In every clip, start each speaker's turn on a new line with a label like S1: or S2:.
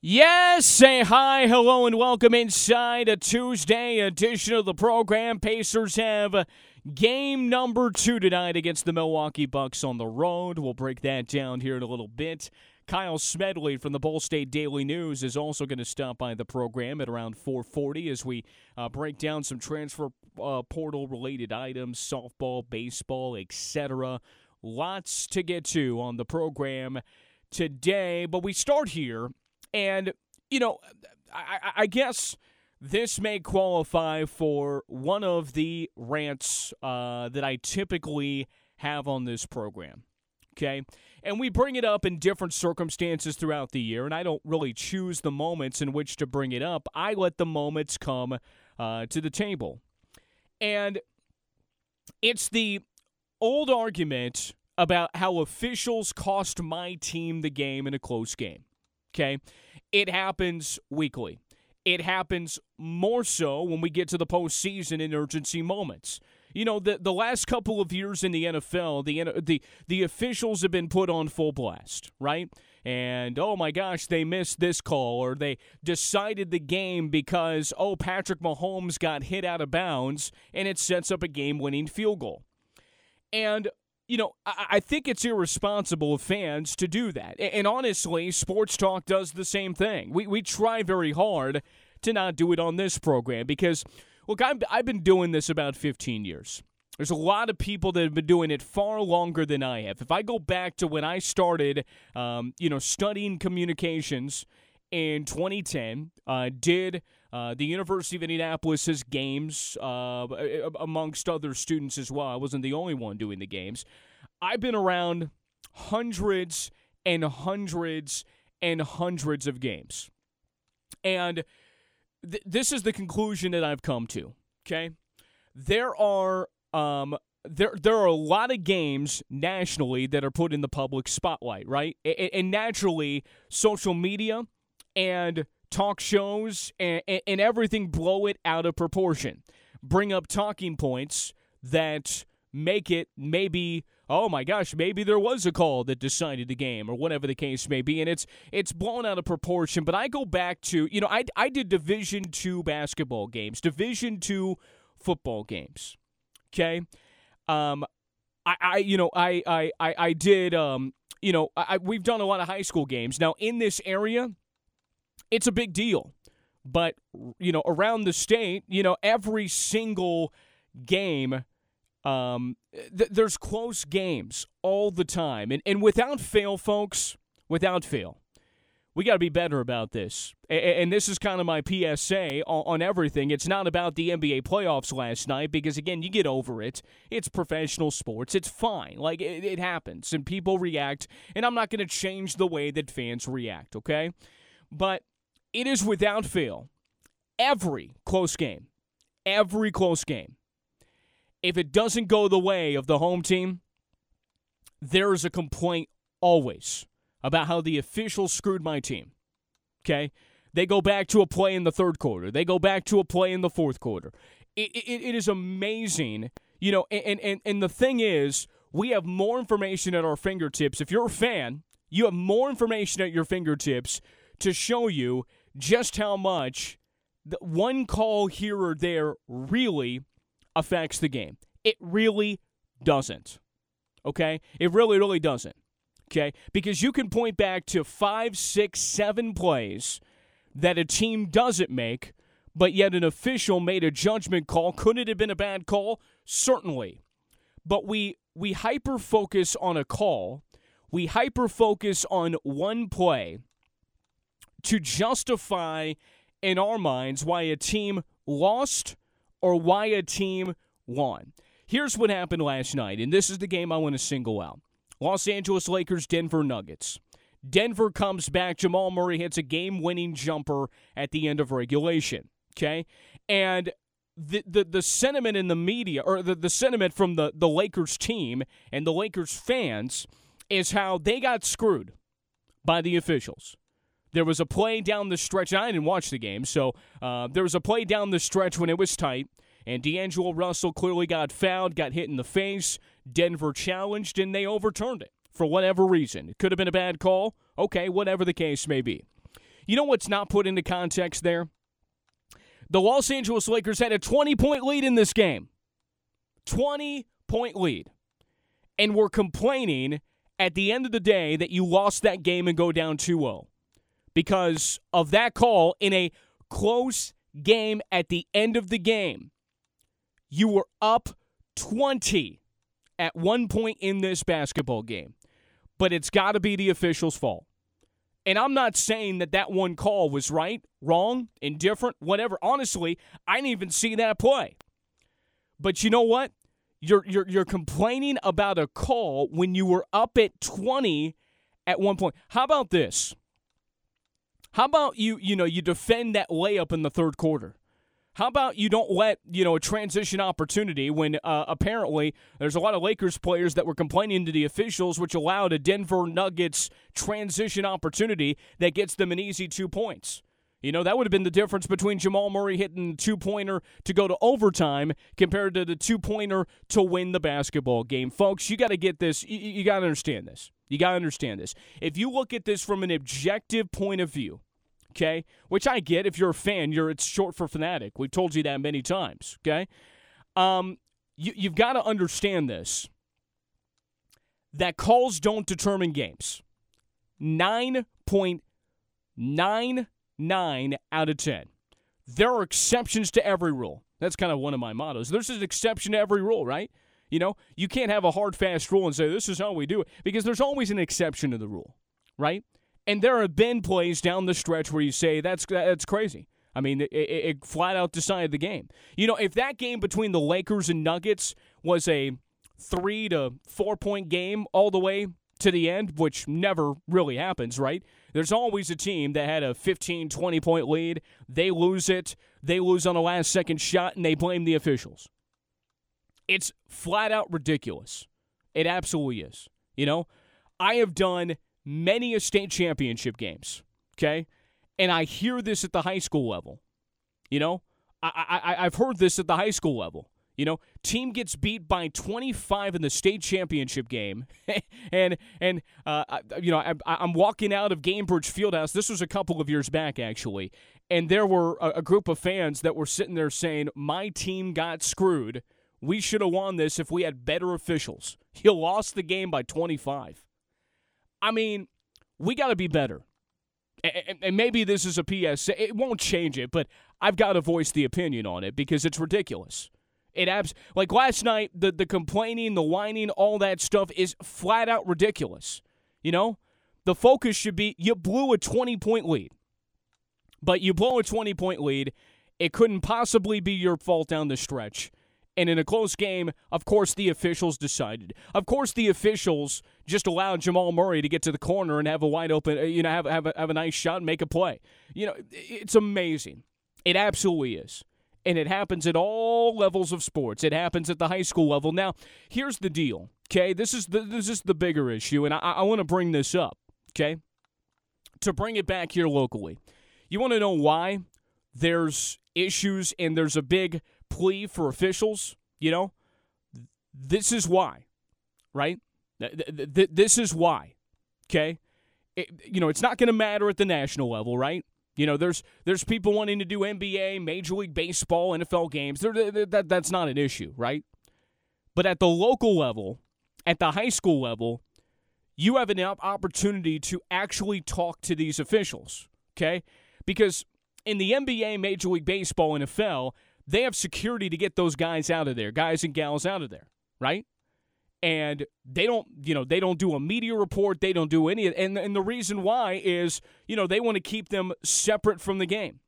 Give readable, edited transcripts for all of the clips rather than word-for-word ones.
S1: Yes, say hi, hello, and welcome inside a Tuesday edition of the program. Pacers have game number 2 tonight against the Milwaukee Bucks on the road. We'll break that down here in a little bit. Kyle Smedley from the Ball State Daily News is also going to stop by the program at around 4:40 as we break down some transfer portal-related items, softball, baseball, etc. Lots to get to on the program today, but we start here. And, you know, I guess this may qualify for one of the rants that I typically have on this program, okay? And we bring it up in different circumstances throughout the year, and I don't really choose the moments in which to bring it up. I let the moments come to the table. And it's the old argument about how officials cost my team the game in a close game. Okay, it happens weekly. It happens more so when we get to the postseason in urgency moments. You know, the last couple of years in the NFL, the officials have been put on full blast, right? And, oh my gosh, they missed this call, or they decided the game because, Patrick Mahomes got hit out of bounds, and it sets up a game-winning field goal. And you know, I think it's irresponsible of fans to do that. And honestly, Sports Talk does the same thing. We try very hard to not do it on this program because, look, I've been doing this about 15 years. There's a lot of people that have been doing it far longer than I have. If I go back to when I started, studying communications in 2010, did the University of Indianapolis's games amongst other students as well. I wasn't the only one doing the games. I've been around hundreds and hundreds and hundreds of games. And this is the conclusion that I've come to, okay? There are a lot of games nationally that are put in the public spotlight, right? And naturally, social media and talk shows and everything blow it out of proportion. Bring up talking points that make it maybe, oh my gosh, maybe there was a call that decided the game or whatever the case may be, and it's blown out of proportion. But I go back to, I did Division II basketball games, Division II football games, okay? We've done a lot of high school games. Now, in this area, it's a big deal, but, around the state, every single game, there's close games all the time. And without fail, folks, we got to be better about this. And this is kind of my PSA on everything. It's not about the NBA playoffs last night because, again, you get over it. It's professional sports. It's fine. Like, it happens, and people react, and I'm not going to change the way that fans react, okay? But it is without fail, every close game, if it doesn't go the way of the home team, there is a complaint always about how the officials screwed my team, okay? They go back to a play in the third quarter. They go back to a play in the fourth quarter. It is amazing, and the thing is, we have more information at our fingertips. If you're a fan, you have more information at your fingertips to show you just how much the one call here or there really affects the game. It really doesn't, okay? It really, really doesn't, okay? Because you can point back to 5, 6, 7 plays that a team doesn't make, but yet an official made a judgment call. Could it have been a bad call? Certainly. But we hyper-focus on a call. We hyper-focus on one play to justify in our minds why a team lost or why a team won. Here's what happened last night, and this is the game I want to single out. Los Angeles Lakers, Denver Nuggets. Denver comes back. Jamal Murray hits a game-winning jumper at the end of regulation, okay? And the sentiment in the media, or the sentiment from the Lakers team and the Lakers fans is how they got screwed by the officials. There was a play down the stretch, and I didn't watch the game, so there was a play down the stretch when it was tight, and D'Angelo Russell clearly got fouled, got hit in the face. Denver challenged, and they overturned it for whatever reason. It could have been a bad call. Okay, whatever the case may be. You know what's not put into context there? The Los Angeles Lakers had a 20-point lead in this game. 20-point lead. And we're complaining at the end of the day that you lost that game and go down 2-0 because of that call in a close game at the end of the game. You were up 20 at one point in this basketball game. But it's got to be the officials' fault. And I'm not saying that one call was right, wrong, indifferent, whatever. Honestly, I didn't even see that play. But you know what? You're complaining about a call when you were up at 20 at one point. How about this? How about you defend that layup in the third quarter? How about you don't let, a transition opportunity when apparently there's a lot of Lakers players that were complaining to the officials, which allowed a Denver Nuggets transition opportunity that gets them an easy 2 points. That would have been the difference between Jamal Murray hitting the two-pointer to go to overtime compared to the two-pointer to win the basketball game. Folks, you got to get this. You got to understand this. You got to understand this. If you look at this from an objective point of view, okay, which I get. If you're a fan, it's short for fanatic. We've told you that many times, okay? You've got to understand this, that calls don't determine games. 9.99 out of 10. There are exceptions to every rule. That's kind of one of my mottos. There's an exception to every rule, right? You can't have a hard, fast rule and say, this is how we do it, because there's always an exception to the rule, right? And there have been plays down the stretch where you say, that's crazy. I mean, it flat out decided the game. If that game between the Lakers and Nuggets was a 3 to 4 point game all the way to the end, which never really happens, right? There's always a team that had a 15, 20 point lead. They lose it. They lose on a last second shot, and they blame the officials. It's flat out ridiculous. It absolutely is. I have done many a state championship games, okay? And I hear this at the high school level. I've heard this at the high school level. Team gets beat by 25 in the state championship game, and I'm walking out of Gainbridge Fieldhouse. This was a couple of years back, actually, and there were a group of fans that were sitting there saying, my team got screwed. We should have won this if we had better officials. You lost the game by 25. I mean, we got to be better. And maybe this is a PSA. It won't change it, but I've got to voice the opinion on it because it's ridiculous. Like last night, the complaining, the whining, all that stuff is flat out ridiculous. The focus should be you blew a 20-point lead. But you blow a 20-point lead, it couldn't possibly be your fault down the stretch. And in a close game, of course, the officials decided. Of course, the officials just allowed Jamal Murray to get to the corner and have a wide open, have a nice shot and make a play. It's amazing. It absolutely is. And it happens at all levels of sports. It happens at the high school level. Now, here's the deal, okay? This is the bigger issue, and I want to bring this up, okay? To bring it back here locally. You want to know why there's issues and there's a big plea for officials? This is why, right? This is why, okay? It's not going to matter at the national level, right? There's people wanting to do NBA, Major League Baseball, NFL games. That's not an issue, right? But at the local level, at the high school level, you have an opportunity to actually talk to these officials, okay? Because in the NBA, Major League Baseball, NFL, they have security to get those guys out of there, guys and gals out of there, right? And they don't do a media report. They don't do any of it. And the reason why is, they want to keep them separate from the game.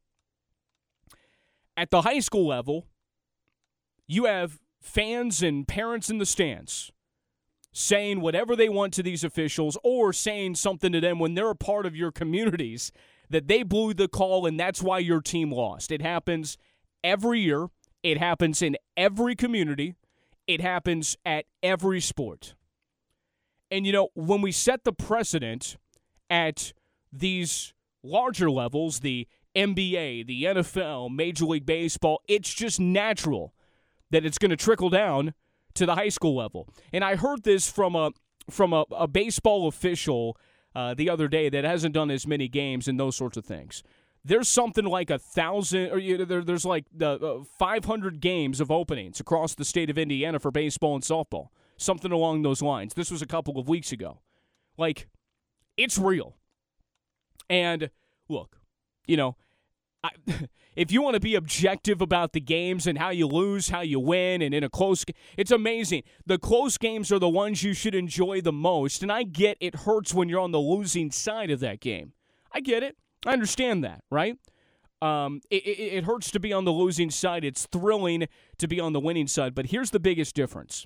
S1: At the high school level, you have fans and parents in the stands saying whatever they want to these officials or saying something to them when they're a part of your communities that they blew the call and that's why your team lost. It happens every year. It happens in every community. It happens at every sport. And, when we set the precedent at these larger levels, the NBA, the NFL, Major League Baseball, it's just natural that it's going to trickle down to the high school level. And I heard this from a baseball official the other day that hasn't done as many games and those sorts of things. There's something like 1,000, or there's like 500 games of openings across the state of Indiana for baseball and softball. Something along those lines. This was a couple of weeks ago. Like, it's real. And look, if you want to be objective about the games and how you lose, how you win, and in a close game, it's amazing. The close games are the ones you should enjoy the most. And I get it hurts when you're on the losing side of that game. I get it. I understand that, right? It hurts to be on the losing side. It's thrilling to be on the winning side. But here's the biggest difference.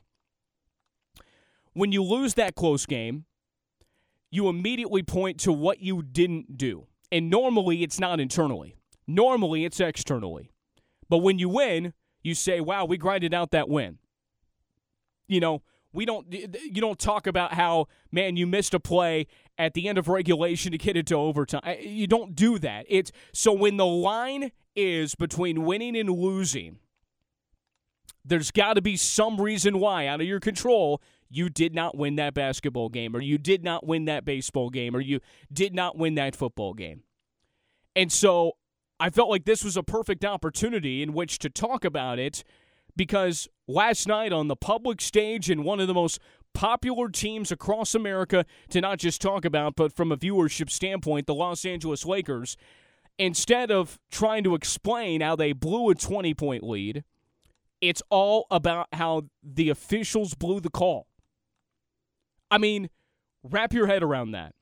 S1: When you lose that close game, you immediately point to what you didn't do. And normally it's not internally. Normally it's externally. But when you win, you say, wow, we grinded out that win. You don't talk about how, man, you missed a play at the end of regulation to get it to overtime. You don't do that. So when the line is between winning and losing, there's got to be some reason why, out of your control, you did not win that basketball game, or you did not win that baseball game, or you did not win that football game. And so I felt like this was a perfect opportunity in which to talk about it, because last night on the public stage in one of the most popular teams across America to not just talk about, but from a viewership standpoint, the Los Angeles Lakers, instead of trying to explain how they blew a 20-point lead, it's all about how the officials blew the call. I mean, wrap your head around that.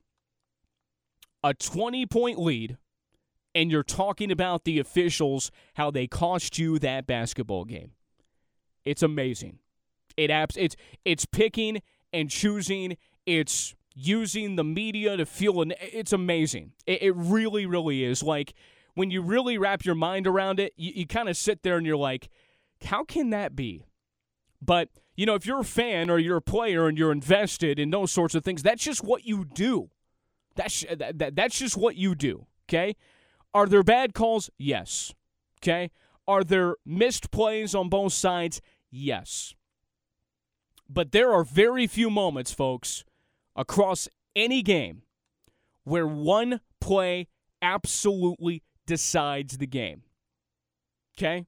S1: A 20-point lead, and you're talking about the officials, how they cost you that basketball game. It's amazing. It's picking and choosing. It's using the media to feel. It's amazing. It really, really is. Like, when you really wrap your mind around it, you kind of sit there and you're like, how can that be? But, if you're a fan or you're a player and you're invested in those sorts of things, that's just what you do. That's just what you do, okay? Are there bad calls? Yes. Okay? Are there missed plays on both sides? Yes. But there are very few moments, folks, across any game where one play absolutely decides the game. Okay?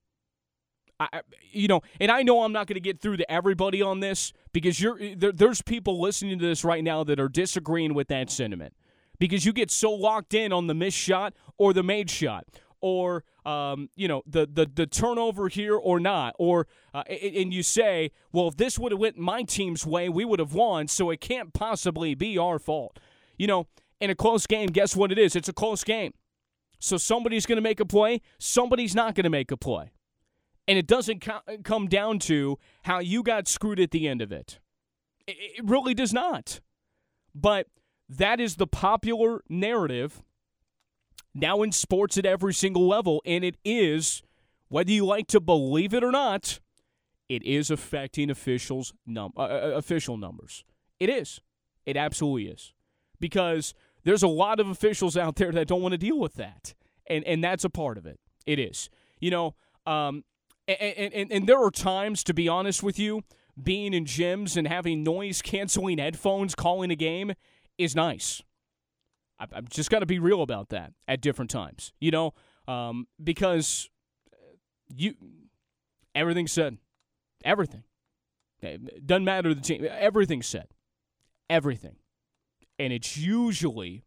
S1: And I know I'm not going to get through to everybody on this, because there's people listening to this right now that are disagreeing with that sentiment, because you get so locked in on the missed shot or the made shot, or the turnover here or not, or and you say, well, if this would have went my team's way, we would have won, so it can't possibly be our fault. In a close game, guess what it is? It's a close game. So somebody's going to make a play, somebody's not going to make a play. And it doesn't come down to how you got screwed at the end of it. It really does not. But that is the popular narrative now in sports at every single level, and it is, whether you like to believe it or not, it is affecting official numbers. It is. It absolutely is. Because there's a lot of officials out there that don't want to deal with that, and that's a part of it. It is. And there are times, to be honest with you, being in gyms and having noise-canceling headphones calling a game is nice. I've just got to be real about that at different times, because everything's said. Everything. It doesn't matter the team. Everything's said. Everything. And it's usually,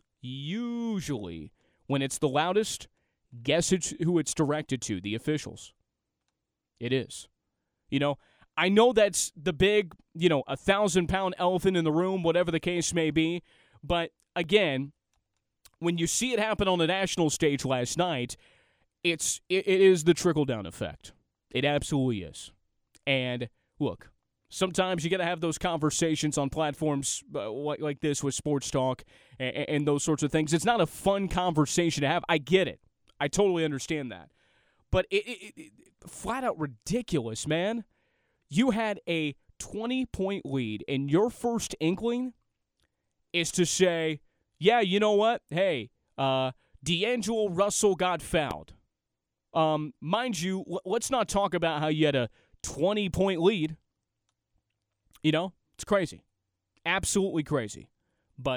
S1: when it's the loudest, guess who it's directed to? The officials. It is. I know that's the big, 1,000-pound elephant in the room, whatever the case may be. But, again, when you see it happen on the national stage last night, it is the trickle-down effect. It absolutely is. And, look, sometimes you got to have those conversations on platforms like this with Sports Talk and those sorts of things. It's not a fun conversation to have. I get it. I totally understand that. But it flat out ridiculous, man. You had a 20-point lead, and your first inkling is to say, yeah, you know what? Hey, D'Angelo Russell got fouled. Mind you, let's not talk about how you had a 20-point lead. It's crazy. Absolutely crazy. But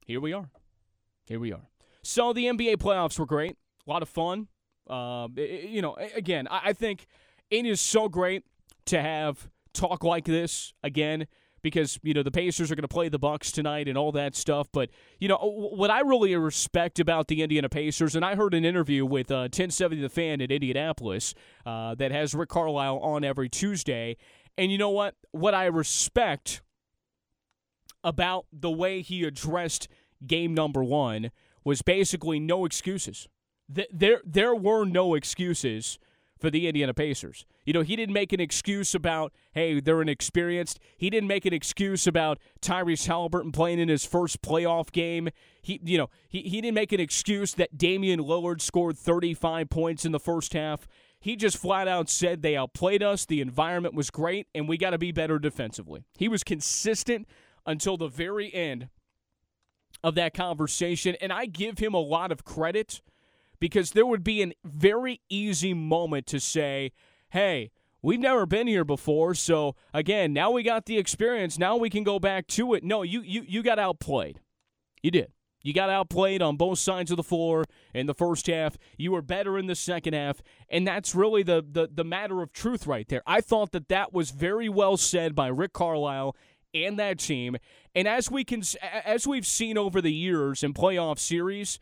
S1: here we are. So the NBA playoffs were great. A lot of fun. Again, I think it is so great to have talk like this again because, the Pacers are going to play the Bucks tonight and all that stuff. But, what I really respect about the Indiana Pacers, and I heard an interview with 1070 The Fan at Indianapolis that has Rick Carlisle on every Tuesday. And you know what? What I respect about the way he addressed game number one was basically no excuses. There were no excuses for the Indiana Pacers. He didn't make an excuse about, hey, they're inexperienced. He didn't make an excuse about Tyrese Haliburton playing in his first playoff game. He didn't make an excuse that Damian Lillard scored 35 points in the first half. He just flat out said they outplayed us, the environment was great, and we got to be better defensively. He was consistent until the very end of that conversation, and I give him a lot of credit because there would be a very easy moment to say, hey, we've never been here before, so again, now we got the experience, now we can go back to it. No, you got outplayed. You did. You got outplayed on both sides of the floor in the first half. You were better in the second half, and that's really the matter of truth right there. I thought that was very well said by Rick Carlisle and that team. And as we've seen over the years in playoff series,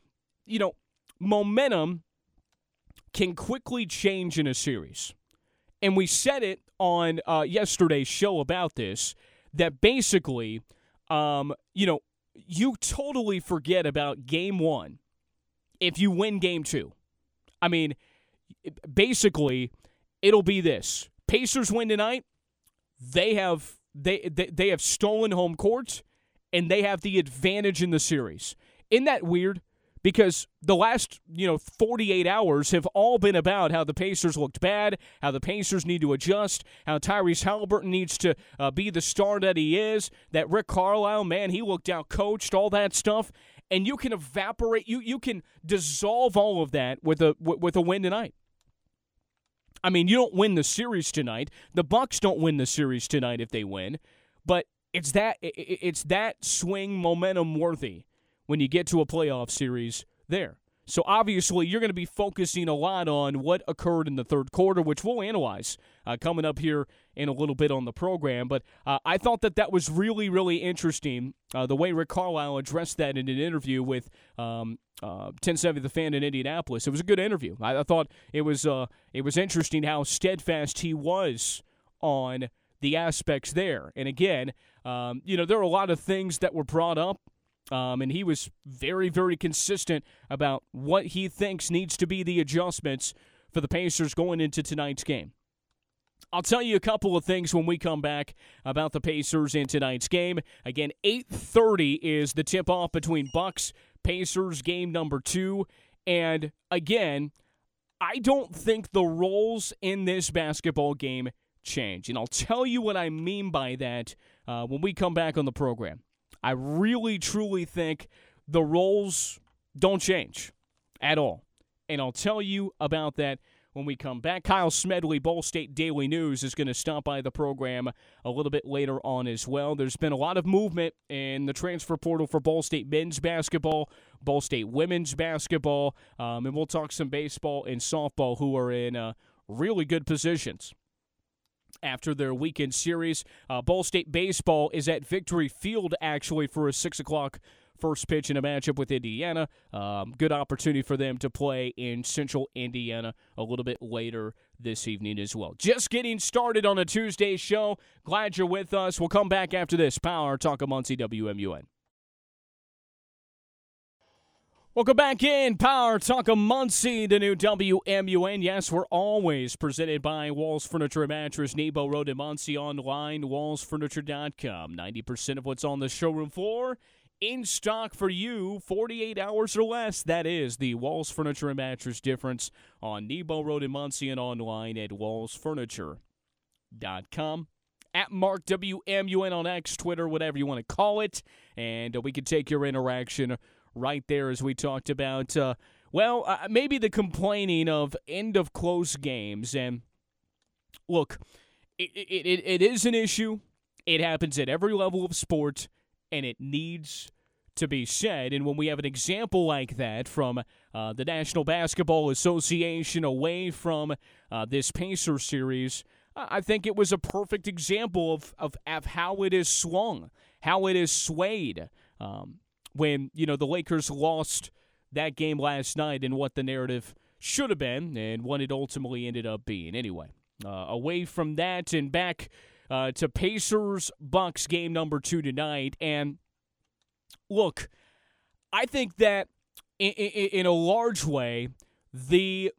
S1: momentum can quickly change in a series. And we said it on yesterday's show about this, that basically, you totally forget about game one if you win game two. I mean, basically, it'll be this. Pacers win tonight. They have stolen home court, and they have the advantage in the series. Isn't that weird? Because the last, 48 hours have all been about how the Pacers looked bad, how the Pacers need to adjust, how Tyrese Haliburton needs to be the star that he is, that Rick Carlisle, man, he looked out-coached, all that stuff. And you can evaporate, you can dissolve all of that with a win tonight. I mean, you don't win the series tonight. The Bucks don't win the series tonight if they win. But it's that swing momentum worthy when you get to a playoff series there. So obviously you're going to be focusing a lot on what occurred in the third quarter, which we'll analyze coming up here in a little bit on the program. But I thought that was really, really interesting, the way Rick Carlisle addressed that in an interview with 1070 The Fan in Indianapolis. It was a good interview. I thought it was interesting how steadfast he was on the aspects there. And again, there are a lot of things that were brought up. And he was very, very consistent about what he thinks needs to be the adjustments for the Pacers going into tonight's game. I'll tell you a couple of things when we come back about the Pacers in tonight's game. Again, 8:30 is the tip-off between Bucks, Pacers, game number 2. And again, I don't think the roles in this basketball game change. And I'll tell you what I mean by that when we come back on the program. I really, truly think the roles don't change at all. And I'll tell you about that when we come back. Kyle Smedley, Ball State Daily News, is going to stop by the program a little bit later on as well. There's been a lot of movement in the transfer portal for Ball State men's basketball, Ball State women's basketball, and we'll talk some baseball and softball who are in really good positions after their weekend series. Ball State baseball is at Victory Field, actually, for a 6 o'clock first pitch in a matchup with Indiana. Good opportunity for them to play in Central Indiana a little bit later this evening as well. Just getting started on a Tuesday show. Glad you're with us. We'll come back after this. Power Talk of Muncie, WMUN. Welcome back in Power Talk of Muncie, the new WMUN. Yes, we're always presented by Walls Furniture and Mattress, Nebo Road in Muncie, online, wallsfurniture.com. 90% of what's on the showroom floor in stock for you, 48 hours or less. That is the Walls Furniture and Mattress difference on Nebo Road in Muncie and online at wallsfurniture.com. At Mark WMUN on X, Twitter, whatever you want to call it. And we can take your interaction right there, as we talked about, maybe the complaining of end-of-close games. And look, it is an issue. It happens at every level of sport, and it needs to be said. And when we have an example like that from the National Basketball Association away from this Pacers series, I think it was a perfect example of how it is swung, how it is swayed when, the Lakers lost that game last night and what the narrative should have been and what it ultimately ended up being. Anyway, away from that and back to Pacers-Bucks game number 2 tonight. And look, I think that in a large way, the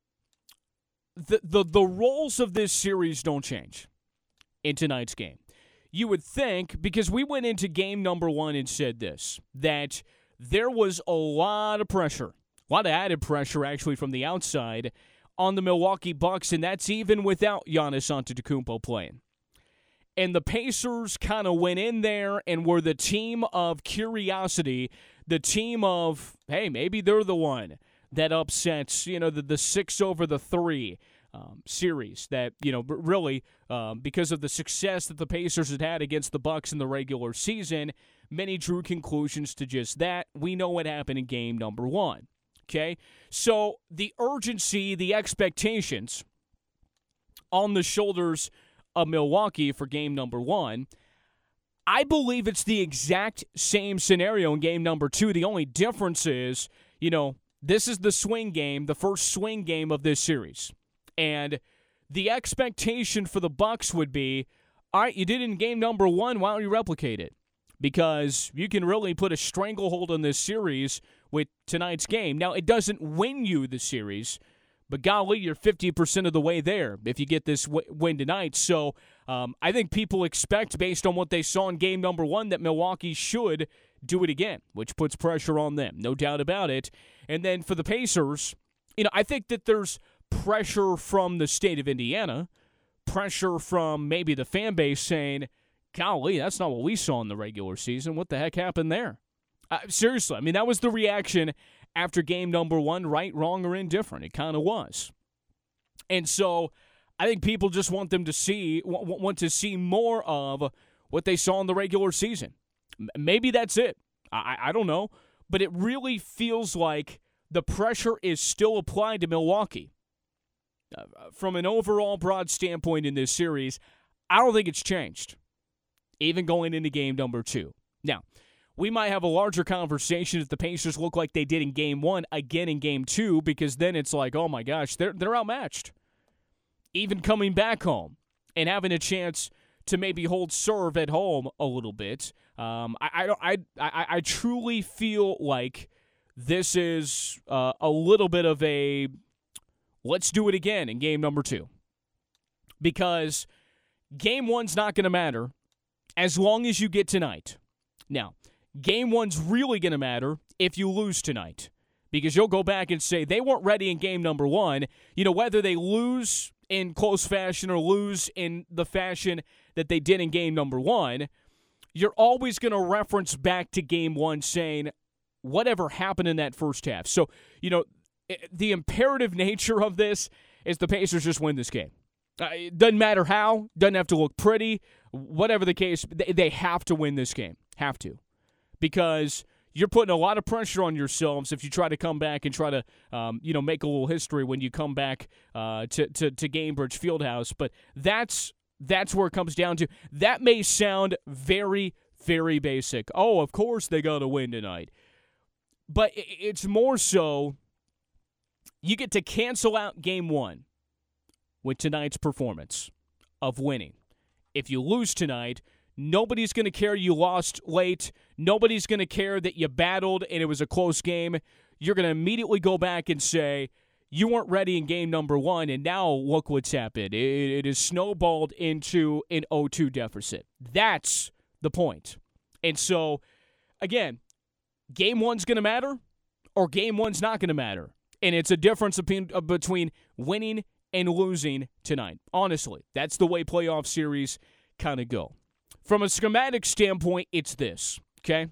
S1: roles of this series don't change in tonight's game. You would think, because we went into game number 1 and said this, that there was a lot of pressure, a lot of added pressure actually from the outside on the Milwaukee Bucks, and that's even without Giannis Antetokounmpo playing. And the Pacers kind of went in there and were the team of curiosity, the team of, hey, maybe they're the one that upsets, the 6-3 series that, really, because of the success that the Pacers had against the Bucks in the regular season, many drew conclusions to just that. We know what happened in game number 1. Okay? So the urgency, the expectations on the shoulders of Milwaukee for game number 1, I believe it's the exact same scenario in game number 2. The only difference is, this is the swing game, the first swing game of this series. And the expectation for the Bucks would be, all right, you did it in game number 1, why don't you replicate it? Because you can really put a stranglehold on this series with tonight's game. Now, it doesn't win you the series, but golly, you're 50% of the way there if you get this win tonight. So I think people expect, based on what they saw in game number 1, that Milwaukee should do it again, which puts pressure on them, no doubt about it. And then for the Pacers, I think that there's pressure from the state of Indiana, pressure from maybe the fan base saying, golly, that's not what we saw in the regular season. What the heck happened there? Seriously, that was the reaction after game number 1, right, wrong, or indifferent. It kind of was. And so I think people just want to see more of what they saw in the regular season. Maybe that's it. I don't know. But it really feels like the pressure is still applied to Milwaukee. From an overall broad standpoint in this series, I don't think it's changed, even going into game number 2. Now, we might have a larger conversation if the Pacers look like they did in game 1 again in game 2, because then it's like, oh my gosh, they're outmatched. Even coming back home and having a chance to maybe hold serve at home a little bit. I truly feel like this is a little bit of a let's do it again in game number 2. Because game 1's not going to matter as long as you get tonight. Now, game 1's really going to matter if you lose tonight. Because you'll go back and say they weren't ready in game number 1. Whether they lose in close fashion or lose in the fashion that they did in game number 1, you're always going to reference back to game 1 saying whatever happened in that first half. So, the imperative nature of this is the Pacers just win this game. It doesn't matter how. Doesn't have to look pretty. Whatever the case, they have to win this game. Have to. Because you're putting a lot of pressure on yourselves if you try to come back and try to, make a little history when you come back to Gainbridge Fieldhouse. But that's where it comes down to. That may sound very, very basic. Oh, of course they got to win tonight. But it's more so you get to cancel out game 1 with tonight's performance of winning. If you lose tonight, nobody's going to care you lost late. Nobody's going to care that you battled and it was a close game. You're going to immediately go back and say, you weren't ready in game number 1, and now look what's happened. It is snowballed into an 0-2 deficit. That's the point. And so, again, game 1's going to matter or game 1's not going to matter. And it's a difference between winning and losing tonight. Honestly, that's the way playoff series kind of go. From a schematic standpoint, it's this, okay?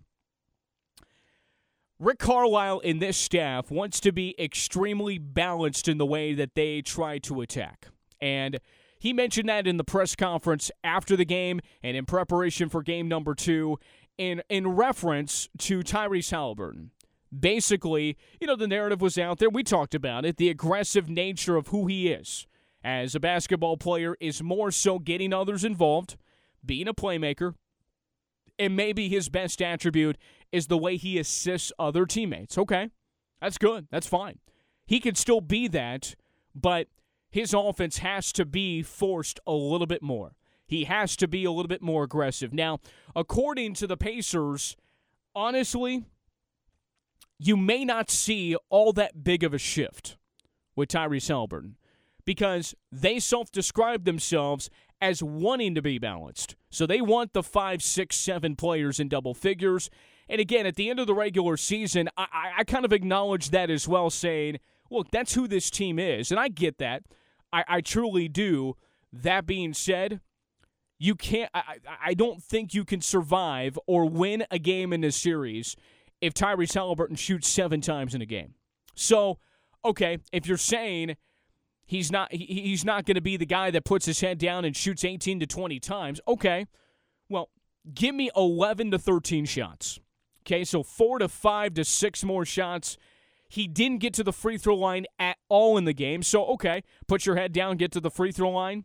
S1: Rick Carlisle and this staff wants to be extremely balanced in the way that they try to attack. And he mentioned that in the press conference after the game and in preparation for game number 2. in reference to Tyrese Halliburton. Basically, the narrative was out there. We talked about it. The aggressive nature of who he is as a basketball player is more so getting others involved, being a playmaker, and maybe his best attribute is the way he assists other teammates. Okay, that's good. That's fine. He can still be that, but his offense has to be forced a little bit more. He has to be a little bit more aggressive. Now, according to the Pacers, honestly, you may not see all that big of a shift with Tyrese Halliburton because they self-describe themselves as wanting to be balanced. So they want the 5, 6, 7 players in double figures. And again, at the end of the regular season, I kind of acknowledge that as well, saying, look, that's who this team is. And I get that. I truly do. That being said, you can't. I don't think you can survive or win a game in this series if Tyrese Halliburton shoots 7 times in a game. So, okay, if you're saying he's not going to be the guy that puts his head down and shoots 18 to 20 times, okay, well, give me 11 to 13 shots. Okay, so 4 to 5 to 6 more shots. He didn't get to the free throw line at all in the game. So, okay, put your head down, get to the free throw line.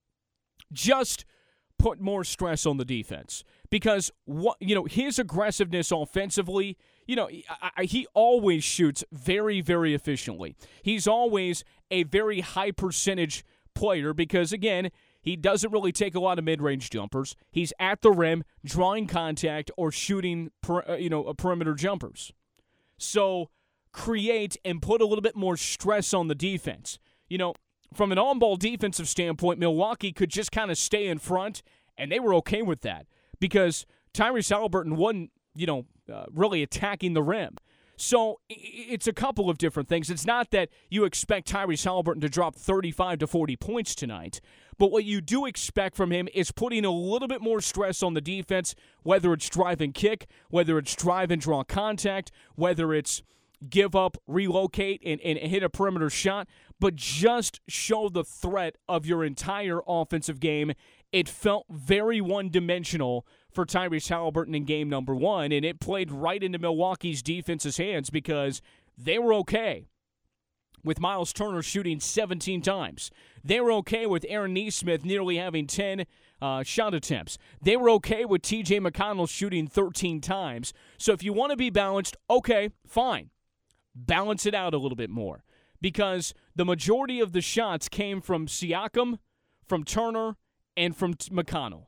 S1: Just put more stress on the defense. Because, his aggressiveness offensively, he always shoots very, very efficiently. He's always a very high percentage player because, again, he doesn't really take a lot of mid-range jumpers. He's at the rim, drawing contact, or shooting, perimeter jumpers. So create and put a little bit more stress on the defense. From an on-ball defensive standpoint, Milwaukee could just kind of stay in front, and they were okay with that because Tyrese Halliburton wasn't, really attacking the rim. So it's a couple of different things. It's not that you expect Tyrese Halliburton to drop 35 to 40 points tonight, but what you do expect from him is putting a little bit more stress on the defense, whether it's drive and kick, whether it's drive and draw contact, whether it's give up, relocate, and hit a perimeter shot, but just show the threat of your entire offensive game. It felt very one-dimensional for Tyrese Halliburton in game number 1, and it played right into Milwaukee's defense's hands because they were okay with Miles Turner shooting 17 times. They were okay with Aaron Nesmith nearly having 10 shot attempts. They were okay with T.J. McConnell shooting 13 times. So if you want to be balanced, okay, fine. Balance it out a little bit more because the majority of the shots came from Siakam, from Turner, and from McConnell.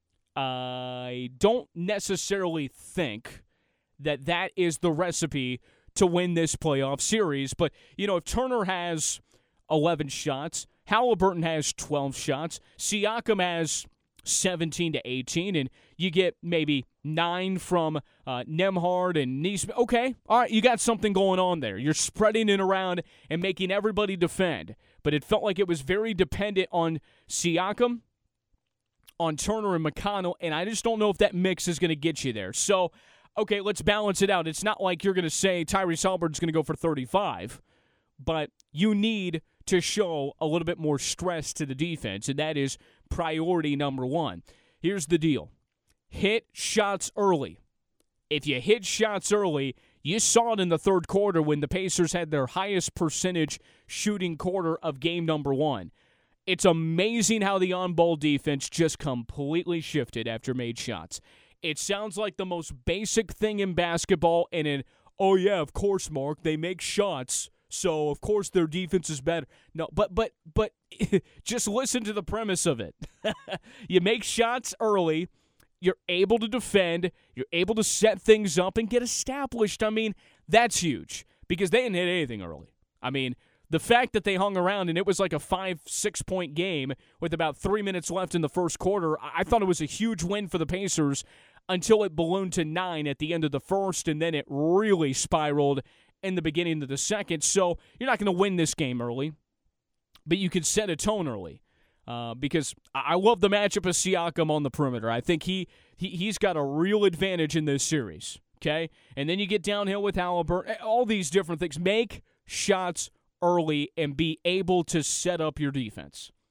S1: I don't necessarily think that is the recipe to win this playoff series. But, if Turner has 11 shots, Halliburton has 12 shots, Siakam has 17 to 18, and you get maybe 9 from Nembhard and Nesmith. Okay, all right, you got something going on there. You're spreading it around and making everybody defend. But it felt like it was very dependent on Siakam, on Turner and McConnell, and I just don't know if that mix is going to get you there. So, okay, let's balance it out. It's not like you're going to say Tyrese Halliburton's going to go for 35, but you need to show a little bit more stress to the defense, and that is priority number 1. Here's the deal. Hit shots early. If you hit shots early, you saw it in the third quarter when the Pacers had their highest percentage shooting quarter of game number 1. It's amazing how the on-ball defense just completely shifted after made shots. It sounds like the most basic thing in basketball, and oh yeah, of course, Mark, they make shots, so of course their defense is better. No, but just listen to the premise of it. You make shots early, you're able to defend, you're able to set things up and get established. I mean, that's huge because they didn't hit anything early. I mean, the fact that they hung around and it was like a 5-6 point game with about 3 minutes left in the first quarter, I thought it was a huge win for the Pacers until it ballooned to 9 at the end of the first, and then it really spiraled in the beginning of the second. So you're not going to win this game early, but you can set a tone early because I love the matchup of Siakam on the perimeter. I think he's got a real advantage in this series, okay? And then you get downhill with Halliburton, all these different things. Make shots early and be able to set up your defense.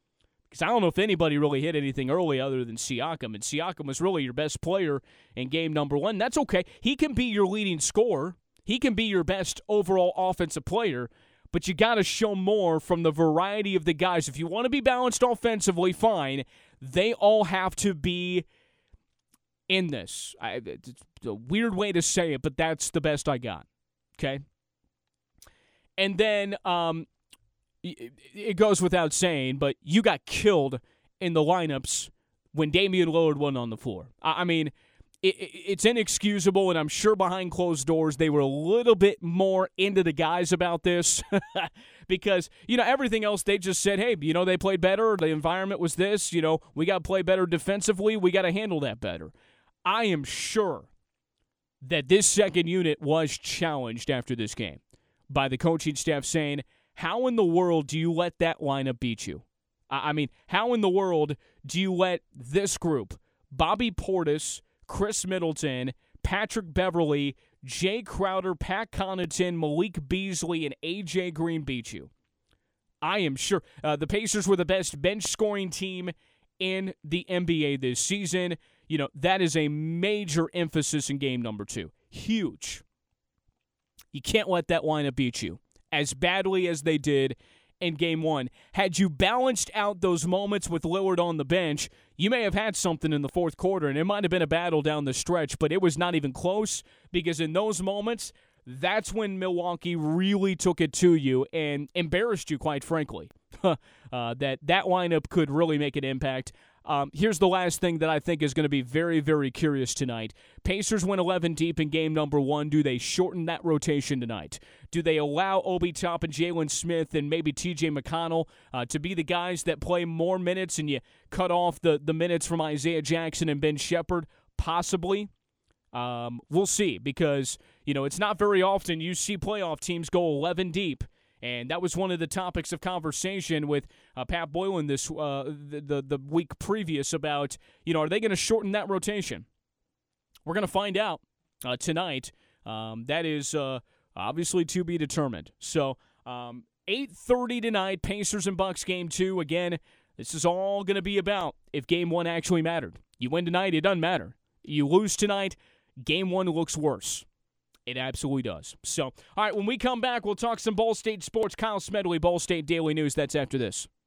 S1: Because I don't know if anybody really hit anything early other than Siakam. And Siakam was really your best player in game number 1. That's okay. He can be your leading scorer. He can be your best overall offensive player. But you got to show more from the variety of the guys. If you want to be balanced offensively, fine. They all have to be in this. It's a weird way to say it, but that's the best I got. Okay? And then it goes without saying, but you got killed in the lineups when Damian Lillard wasn't on the floor. I mean, it's inexcusable, and I'm sure behind closed doors they were a little bit more into the guys about this because, everything else they just said, hey, they played better. The environment was this. We got to play better defensively. We got to handle that better. I am sure that this second unit was challenged after this game by the coaching staff saying, how in the world do you let that lineup beat you? I mean, how in the world do you let this group, Bobby Portis, Chris Middleton, Patrick Beverley, Jay Crowder, Pat Connaughton, Malik Beasley, and A.J. Green beat you? I am sure. The Pacers were the best bench-scoring team in the NBA this season. That is a major emphasis in game number 2. Huge. You can't let that lineup beat you as badly as they did in game 1. Had you balanced out those moments with Lillard on the bench, you may have had something in the fourth quarter, and it might have been a battle down the stretch, but it was not even close because in those moments, that's when Milwaukee really took it to you and embarrassed you, quite frankly. That lineup could really make an impact. Here's the last thing that I think is going to be very, very curious tonight. Pacers went 11 deep in game number 1. Do they shorten that rotation tonight? Do they allow Obi Toppin, Jalen Smith, and maybe TJ McConnell to be the guys that play more minutes and you cut off the minutes from Isaiah Jackson and Ben Shepherd? Possibly. We'll see because, it's not very often you see playoff teams go 11 deep. And that was one of the topics of conversation with Pat Boylan this the week previous about, are they going to shorten that rotation? We're going to find out tonight. That is obviously to be determined. So 8:30 tonight, Pacers and Bucks game 2. Again, this is all going to be about if game 1 actually mattered. You win tonight, it doesn't matter. You lose tonight, game 1 looks worse. It absolutely does. So, all right, when we come back, we'll talk some Ball State sports. Kyle Smedley, Ball State Daily News. That's after this.